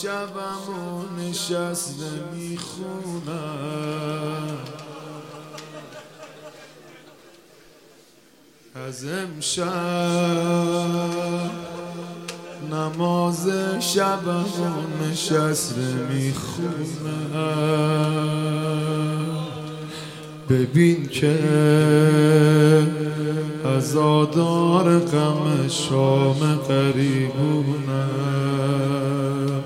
شبمو نشسته میخونم از امشب نماز شبمو نشسته میخونم ببین که عزادار غم شام قریبونم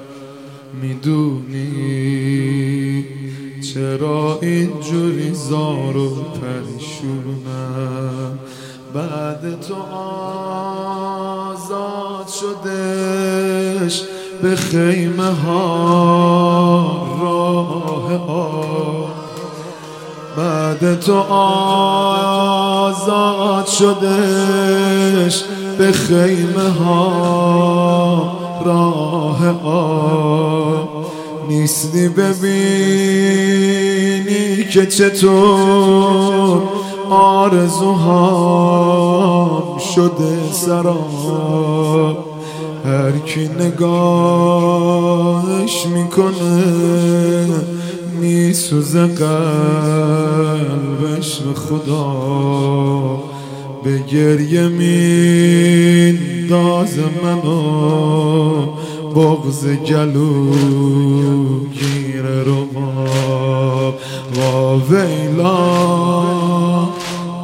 میدونی چرا اینجوری زار و پریشونم بعد تو آزاد شدش به خیمه ها راه آب بعد تو آزاد شدش به خیمه ها راه آب نیستی ببینی که چطور آرزوهام شده سراب هر کی نگاهش میکنه میسوزه قلبش به خدا به گریه میندازه منو بغض گلو گیره رو ما وا ویلا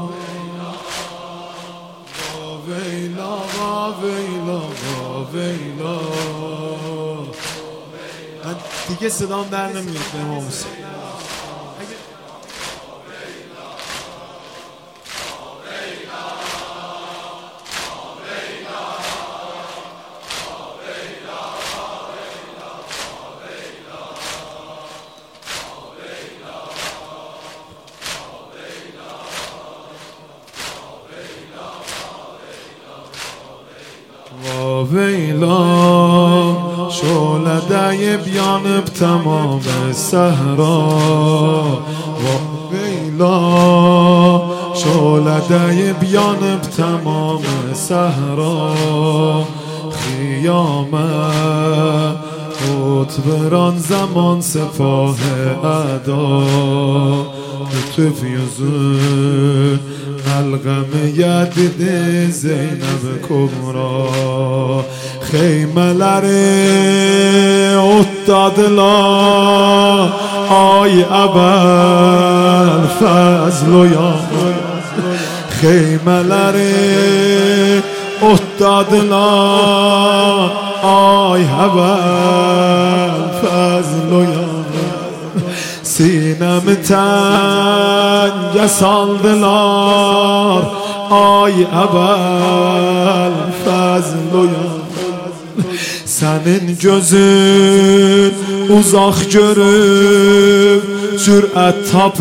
من دیگه صدام در نمیاد به امام حسین وا ویلا شعله بیان تمام صحرا وا ویلا شعله بیان تمام صحرا خیامت خطبران زمان سپاه اعدا تو فیوزون حلقم یدید زینب کبرا خیمه لره افتادلا آی ابل فضل و یا خیمه لره افتادلا آی ابل فضل و یا سینم تنگ سالدلار آی ابل فضل و senin gözün uzaq görüb sürət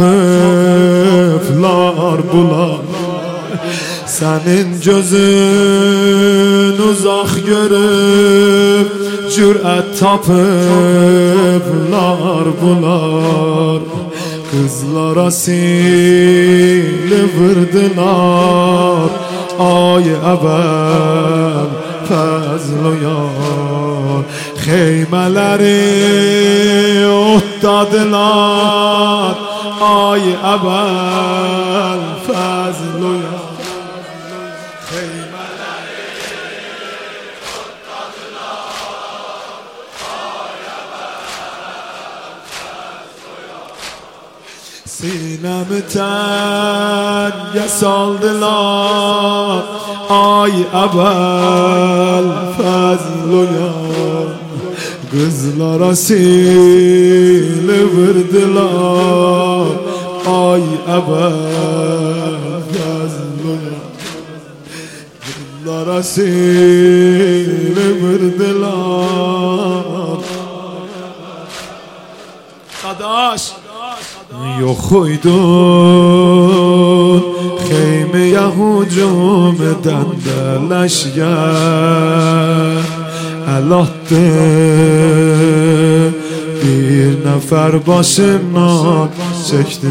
tapıblar bular senin gözün uzaq görüb cürət tapıblar bular kızlara sili vırdılar ay əbəl fəzl و yar xeymələri otdadılar ay əbəl fəzl و yar سینم تنگ saldılar ay əbəl fəzl و yar kızlara sili vırdılar ay əbəl fəzl و yar kızlara sili vırdılar Adaş Yok uydun Xeymeye hücum edende leşger El attı Bir nefer başımdan çekti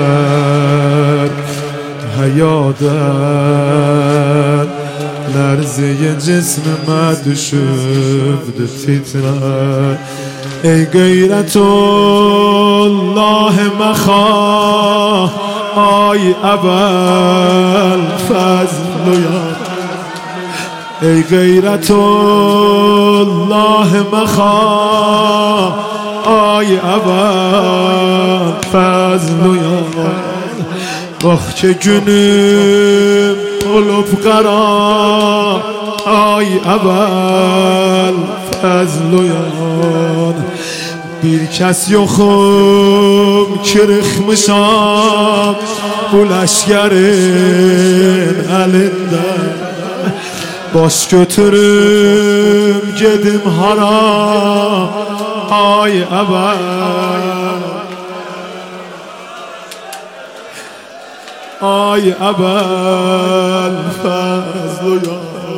mecel Hayaden لرزه جسم مدشوب تیترد ای غیرت الله مخواه آی ابل فضل یا ای غیرت الله مخواه آی ابل فضل یا باخچه günüm olup qara ay əvvəl fəzl uyan bir kəs yoxum kırıxmışam bu ləşkərin əlində baş götürüm gedim hara ay əvvəl ay əbəl fəzl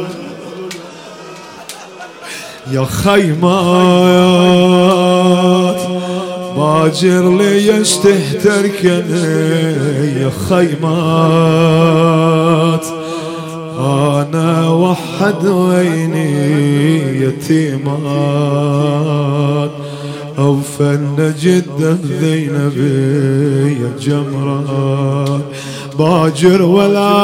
ya خیمات باجر ليش تهتركني يا خيمات أنا وحد عيني يتيمات أوفن جدا ذينبي يا جمرات باجر ولا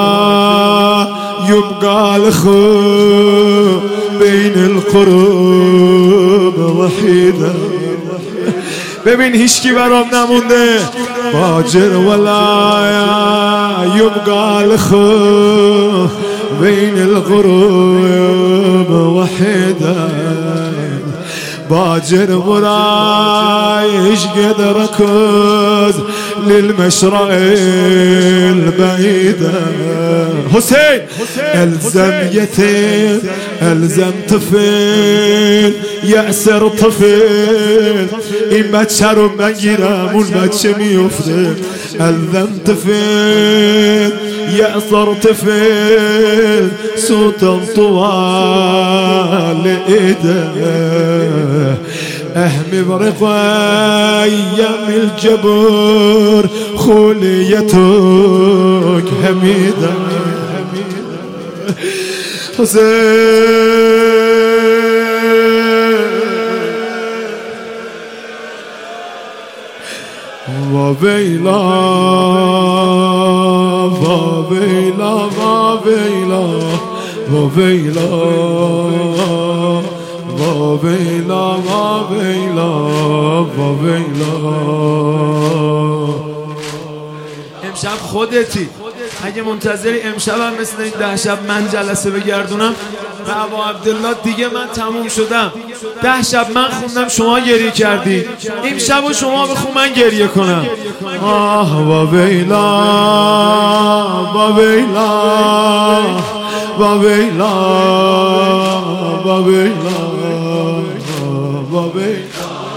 يبقى الخو بين القروب وحيدا ببین هیچکی برام نمونده باجر ولا يبقى الخو بين القروب وحيدا باجر برايش قد ركض للمشرق البعيدة حسين الزم يتيم الزم طفل يأسر طفل این بچه رو بگیرم اون بچه میفته الزم طفل يأسر طفل صوتا طوال ايده اهمي برق ايام الجبر خوليتك حميدة حسين وبيلا وبيلا وبيلا وبيلا وبيلا وبيلا وبيلا امشب خودتی اگه منتظری امشبم مثل این 10 شب من جلسه بگردونم و ابا عبدالله دیگه من تموم شدم 10 شب من خوندم شما گریه کردی این شب و شما بخون من گریه کنم آه وبیلا وبیلا وبیلا وبیلا وبیلا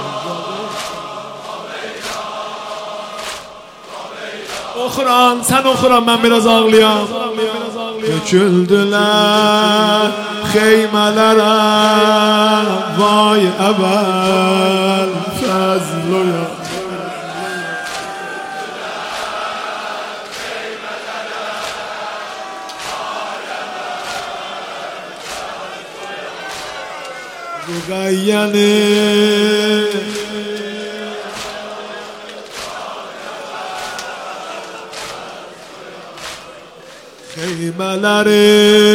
Oxuran, sen oxuran, mən biraz ağlayam. Döküldülər xeymələrə, vay əvvəl fəzl-oya. Rüqəyyəni Xeymələri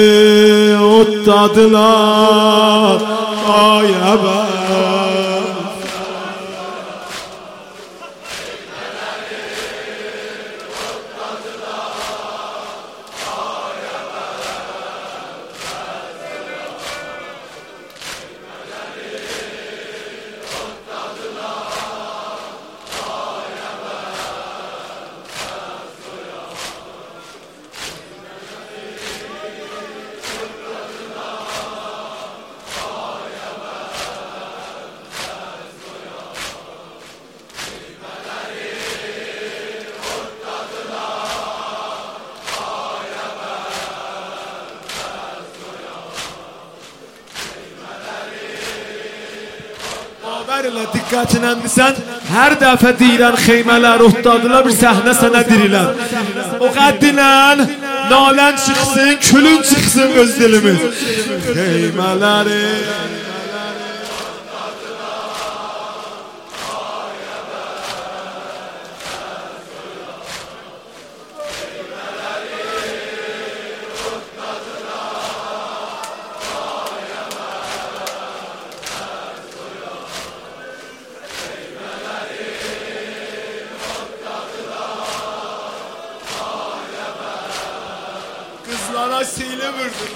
otladılar ay əvvəl diqqətinə misən, hər dəfə deyirən xeymələr otladılar, bir səhnə sənə dirilən. O qəddilə nalan çıksın, külün çıksın öz dilimiz. Keymeleri kızlara sile vurdu.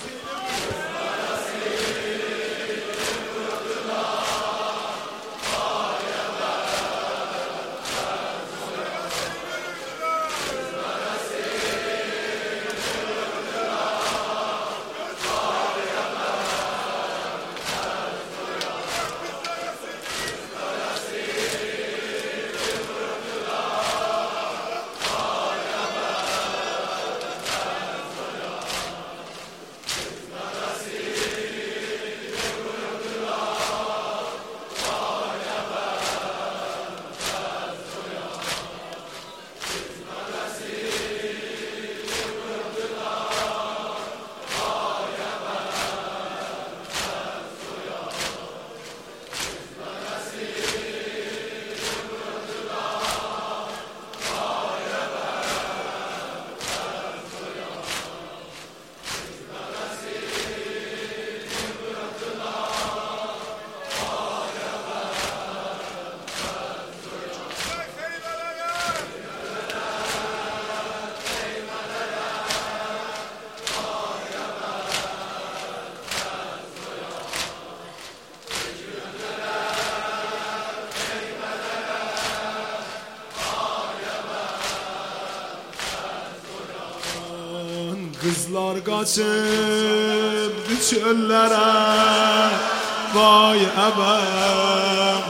Kızlar kaçıp çöllere, vay ebem.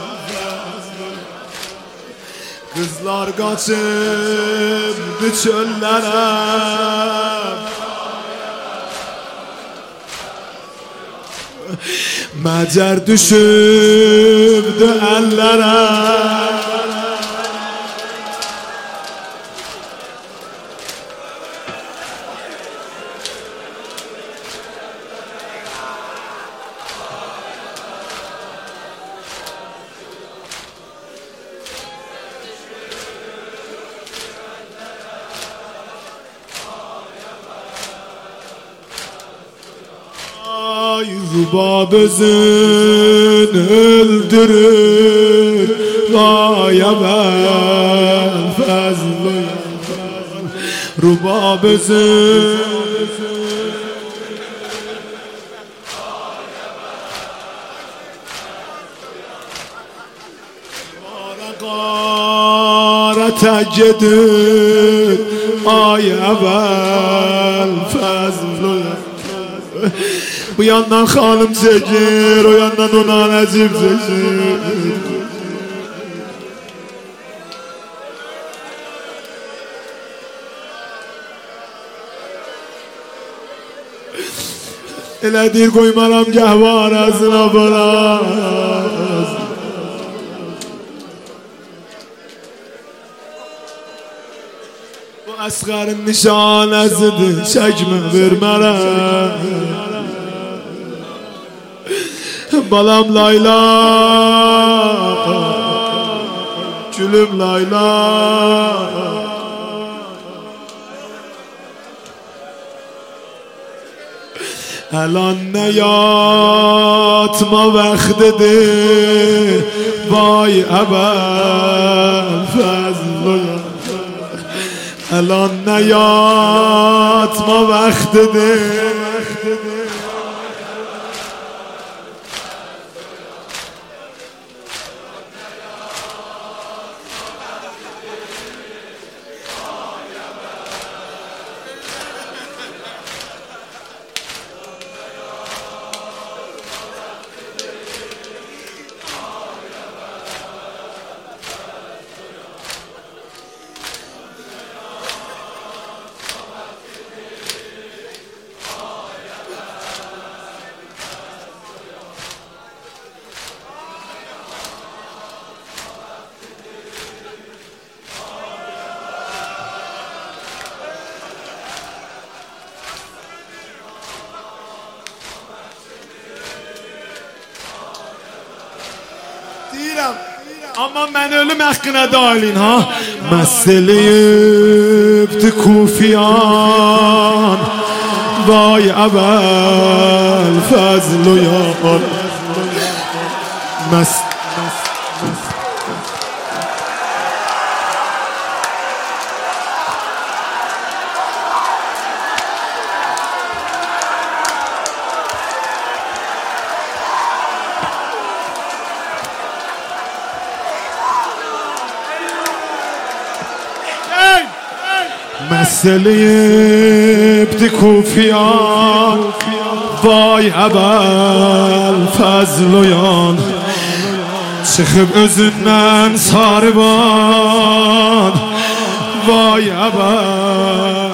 Kızlar kaçıp çöllere, mecer düşüptü ellere. Rubabızın öldürür, vay ebel fazlı. Rubabızın garete gidin, ay ebel fazlı. Bu yandan hanım çekir, o yandan ona necip çekir. Elə deyir koymaram gəhvar ağzına bırak. Bu əsqərin nişanəsidir, çəkmə vermərəm. Balam Layla, gülüm Layla. Elan ne yatma vaktidir, vay ebel fazlı. Elan ne yatma vaktidir. Ama mən ölüm haqqına dailin ha. Məsələyə kufiyan vay əvəl fəzl yan مسئله کوفیان vay əbəl fəzloyan çıxıb özündən sarıban vay əbəl